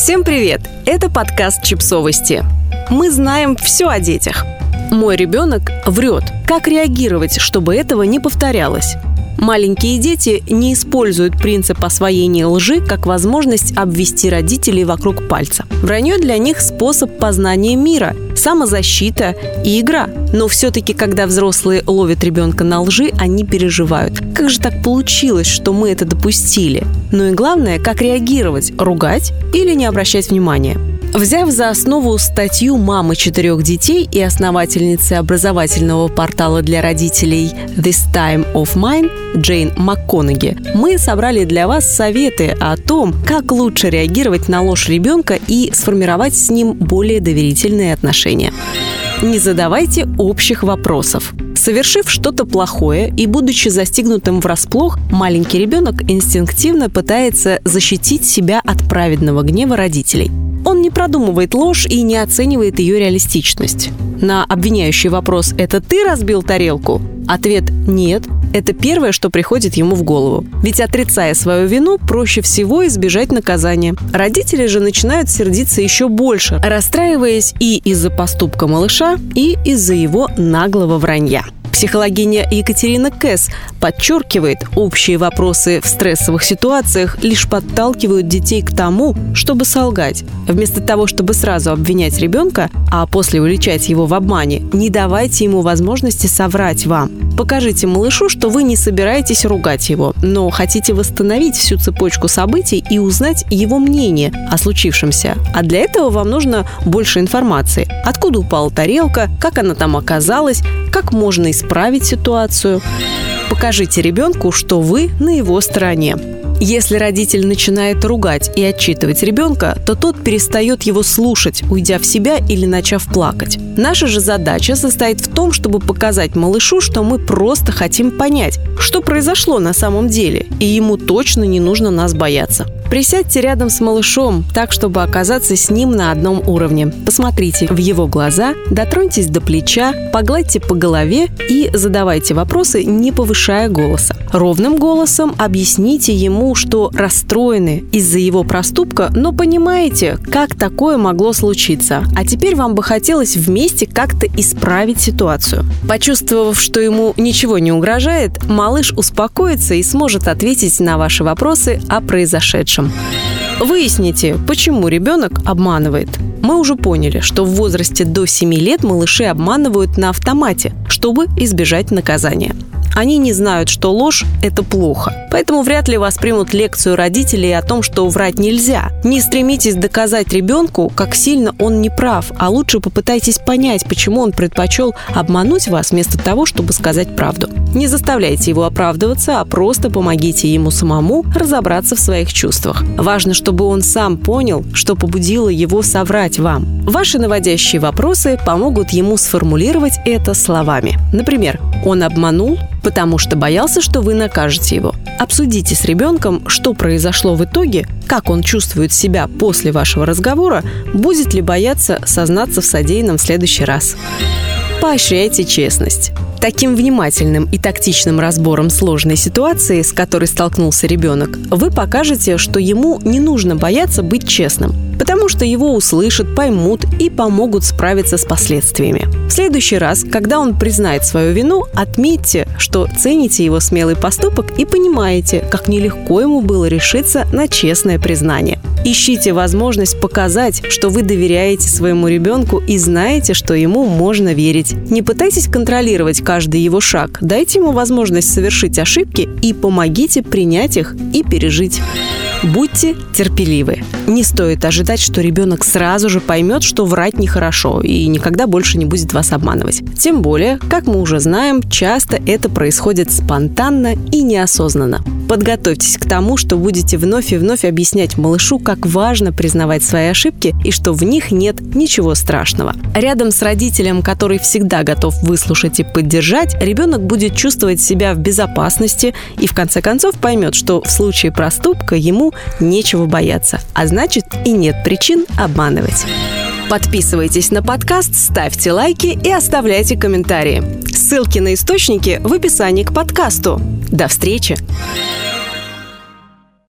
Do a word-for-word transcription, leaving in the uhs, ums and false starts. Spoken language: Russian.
Всем привет! Это подкаст «Чипсовости». Мы знаем все о детях. Мой ребенок врет. Как реагировать, чтобы этого не повторялось? Маленькие дети не используют принцип освоения лжи как возможность обвести родителей вокруг пальца. Вранье для них – способ познания мира, самозащита и игра. Но все-таки, когда взрослые ловят ребенка на лжи, они переживают. Как же так получилось, что мы это допустили? Ну и главное, как реагировать – ругать или не обращать внимания? Взяв за основу статью мамы четырех детей и основательницы образовательного портала для родителей «This Time of Mine» Джейн МакКонахи, мы собрали для вас советы о том, как лучше реагировать на ложь ребенка и сформировать с ним более доверительные отношения. Не задавайте общих вопросов. Совершив что-то плохое и будучи застигнутым врасплох, маленький ребенок инстинктивно пытается защитить себя от праведного гнева родителей. Он не продумывает ложь и не оценивает ее реалистичность. На обвиняющий вопрос «это ты разбил тарелку?» ответ «нет». Это первое, что приходит ему в голову. Ведь, отрицая свою вину, проще всего избежать наказания. Родители же начинают сердиться еще больше, расстраиваясь и из-за поступка малыша, и из-за его наглого вранья. Психологиня Екатерина Кэс подчеркивает, общие вопросы в стрессовых ситуациях лишь подталкивают детей к тому, чтобы солгать. Вместо того, чтобы сразу обвинять ребенка, а после уличать его в обмане, не давайте ему возможности соврать вам. Покажите малышу, что вы не собираетесь ругать его, но хотите восстановить всю цепочку событий и узнать его мнение о случившемся. А для этого вам нужно больше информации. Откуда упала тарелка, как она там оказалась, как можно исправить ситуацию. Покажите ребенку, что вы на его стороне. Если родитель начинает ругать и отчитывать ребенка, то тот перестает его слушать, уйдя в себя или начав плакать. Наша же задача состоит в том, чтобы показать малышу, что мы просто хотим понять, что произошло на самом деле, и ему точно не нужно нас бояться. Присядьте рядом с малышом, так, чтобы оказаться с ним на одном уровне. Посмотрите в его глаза, дотроньтесь до плеча, погладьте по голове и задавайте вопросы, не повышая голоса. Ровным голосом объясните ему, что расстроены из-за его проступка, но понимаете, как такое могло случиться. А теперь вам бы хотелось вместе как-то исправить ситуацию. Почувствовав, что ему ничего не угрожает, малыш успокоится и сможет ответить на ваши вопросы о произошедшем. Выясните, почему ребенок обманывает. Мы уже поняли, что в возрасте до семи лет малыши обманывают на автомате, чтобы избежать наказания. Они не знают, что ложь – это плохо. Поэтому вряд ли воспримут лекцию родителей о том, что врать нельзя. Не стремитесь доказать ребенку, как сильно он не прав, а лучше попытайтесь понять, почему он предпочел обмануть вас вместо того, чтобы сказать правду. Не заставляйте его оправдываться, а просто помогите ему самому разобраться в своих чувствах. Важно, чтобы он сам понял, что побудило его соврать вам. Ваши наводящие вопросы помогут ему сформулировать это словами. Например, «Он обманул, потому что боялся, что вы накажете его». Обсудите с ребенком, что произошло в итоге, как он чувствует себя после вашего разговора, будет ли бояться сознаться в содеянном в следующий раз. Поощряйте честность. Таким внимательным и тактичным разбором сложной ситуации, с которой столкнулся ребенок, вы покажете, что ему не нужно бояться быть честным, потому что его услышат, поймут и помогут справиться с последствиями. В следующий раз, когда он признает свою вину, отметьте, что цените его смелый поступок и понимаете, как нелегко ему было решиться на честное признание. Ищите возможность показать, что вы доверяете своему ребенку и знаете, что ему можно верить. Не пытайтесь контролировать каждый его шаг. Дайте ему возможность совершить ошибки и помогите принять их и пережить. Будьте терпеливы. Не стоит ожидать, что ребенок сразу же поймет, что врать нехорошо и никогда больше не будет вас обманывать. Тем более, как мы уже знаем, часто это происходит спонтанно и неосознанно. Подготовьтесь к тому, что будете вновь и вновь объяснять малышу, как важно признавать свои ошибки и что в них нет ничего страшного. Рядом с родителем, который всегда готов выслушать и поддержать, ребенок будет чувствовать себя в безопасности и в конце концов поймет, что в случае проступка ему нечего бояться, а значит и нет причин обманывать. Подписывайтесь на подкаст, ставьте лайки и оставляйте комментарии. Ссылки на источники в описании к подкасту. До встречи!